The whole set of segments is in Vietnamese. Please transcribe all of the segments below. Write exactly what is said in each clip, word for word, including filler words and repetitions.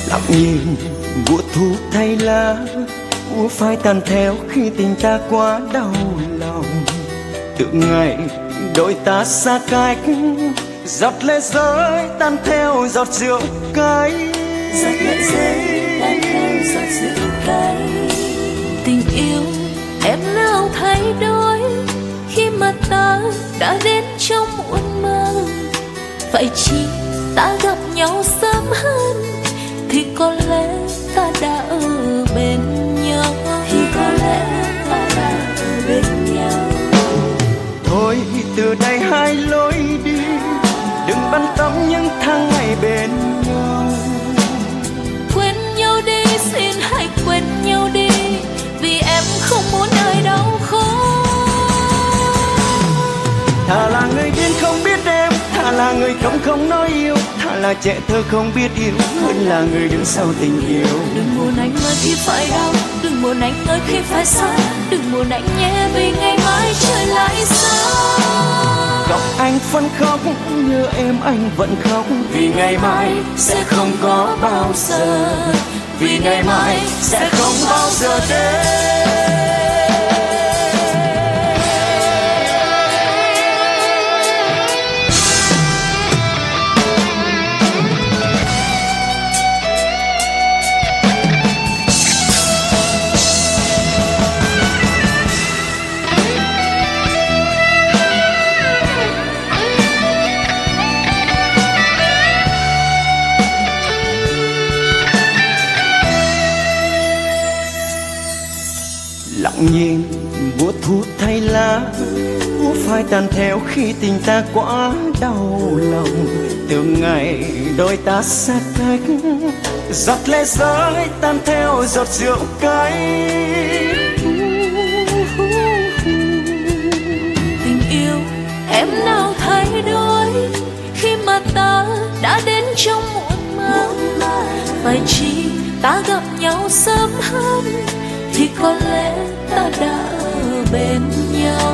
lặng nhìn mùa thu thay lá, úa phai tàn theo khi tình ta quá đau lòng. Từ ngày đôi ta xa cách, giọt lệ rơi tan theo giọt rượu cay. Giọt lệ rơi tan theo giọt rượu cay. Tình yêu em nào thay đổi khi mà ta đã đến trong muôn mơ. Vậy chỉ ta gặp nhau sớm hơn thì có lẽ ta đã ở bên nhau. Thì có lẽ ta đã ở bên nhau. Thôi từ đây hai lối đi, đừng băn tâm những tháng ngày bên nhau. Quên nhau đi, xin hãy quên nhau đi, vì em không muốn ai đau khổ. Thà là người điên không biết em, thà là người không không nói yêu, thà là trẻ thơ không biết yêu, hơn là người đứng sau tình yêu. Đừng buồn anh ơi khi phải đau, đừng buồn anh ơi khi phải xa, đừng buồn anh nhé vì ngày mai trở lại xa. Gặp anh phân khóc, như em anh vẫn khóc, vì ngày mai sẽ không có bao giờ, vì ngày mai sẽ không bao giờ đến. Lặng nhìn mùa thu thay lá, úa phai tàn theo khi tình ta quá đau lòng. Từ ngày đôi ta xa cách, giọt lệ rơi tan theo giọt rượu cay. Tình yêu em nào thay đổi khi mà ta đã đến trong muộn mơ. Phải chỉ ta gặp nhau sớm hơn thì có lẽ ta đã ở bên nhau.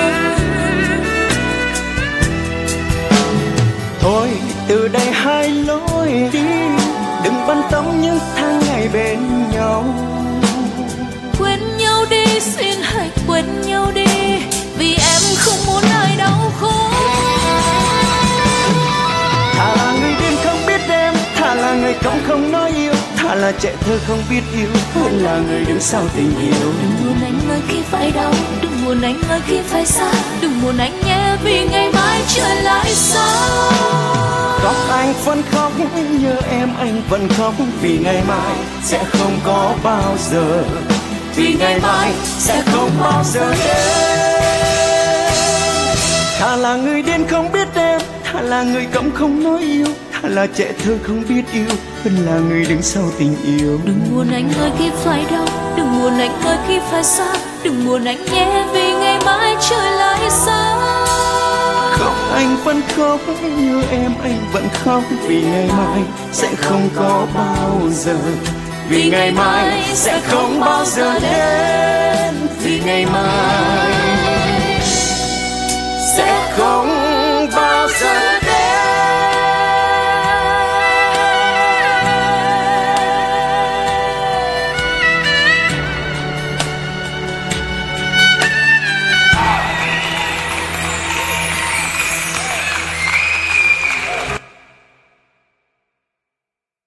Thôi từ đây hai lối đi, đừng băn tâm những tháng ngày bên nhau. Quên nhau đi, xin hãy quên nhau đi, vì em không muốn ai đau khổ. Thà là người điên không biết em, thà là người không không nói yêu, thà là trẻ thơ không biết yêu, hơn là người đứng sau tình yêu. Đừng buồn anh ơi khi phải đau, đừng buồn anh ơi khi phải xa, đừng buồn anh nhé vì ngày mai trở lại xa. Khóc anh vẫn khóc, nhớ em anh vẫn khóc, vì ngày mai sẽ không có bao giờ, vì ngày mai sẽ không bao giờ đến. Thà là người điên không biết em, thà là người câm không nói yêu, thà là trẻ thơ không biết yêu, hơn là người đứng sau tình yêu. Đừng buồn anh ơi khi phải đau, đừng buồn anh ơi khi phải xa, đừng buồn anh nhé vì ngày mai trở lại xa. Khóc anh vẫn khóc, như em anh vẫn khóc, vì ngày mai sẽ không có bao giờ, vì ngày mai sẽ không bao giờ đến, vì ngày mai